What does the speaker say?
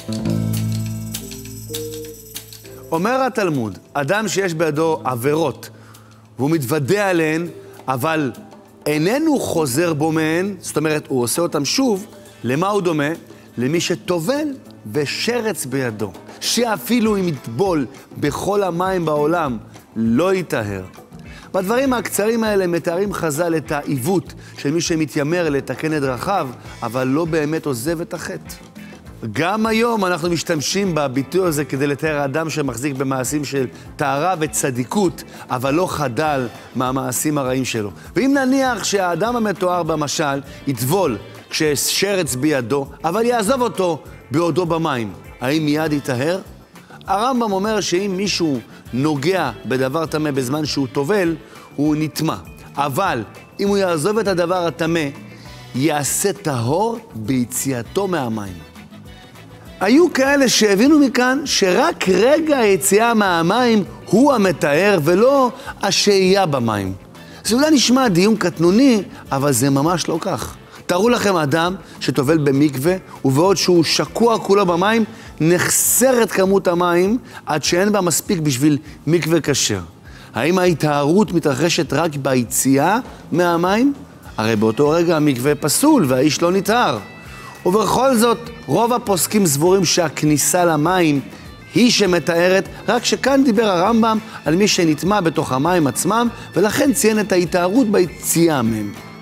אומר התלמוד, אדם שיש בידו עבירות, והוא מתוודע עליהן, אבל איננו חוזר בו מהן, זאת אומרת, הוא עושה אותם שוב, למה הוא דומה? למי שטובל ושרץ בידו, שאפילו אם יטבול בכל המים בעולם, לא יטהר. בדברים הקצרים האלה מתארים חז"ל את העיוות של מי שמתיימר לתקן את דרכיו, אבל לא באמת עוזב את החטא. גם היום אנחנו משתמשים בביטוי הזה כדי לתאר אדם שמחזיק במעשים של טהרה וצדיקות, אבל לא חדל מהמעשים הרעים שלו. ואם נניח שהאדם המתואר במשל יטבול כששרץ בידו, אבל יעזוב אותו בעודו במים, האם מיד יטהר? הרמב"ם אומר שאם מישהו נוגע בדבר טמא בזמן שהוא טובל, הוא נטמא. אבל אם הוא יעזוב את הדבר הטמא, יעשה טהור ביציאתו מהמים. היו כאלה שהבינו מכאן שרק רגע היציאה מהמים הוא המטהר ולא השהייה במים. זה אולי נשמע דיון קטנוני, אבל זה ממש לא כך. תארו לכם אדם שטובל במקווה, ובעוד שהוא שקוע כולו במים, נחסרת כמות המים עד שאין בה מספיק בשביל מקווה כשר. האם ההתארות מתרחשת רק ביציאה מהמים? הרי באותו רגע המקווה פסול והאיש לא נטהר. ובכל זאת, רוב הפוסקים סבורים שהכניסה למים היא שמתארת, רק שכאן דיבר הרמב"ם על מי שנטמע בתוך המים עצמם, ולכן ציין את ההתארות ביציאה מהם.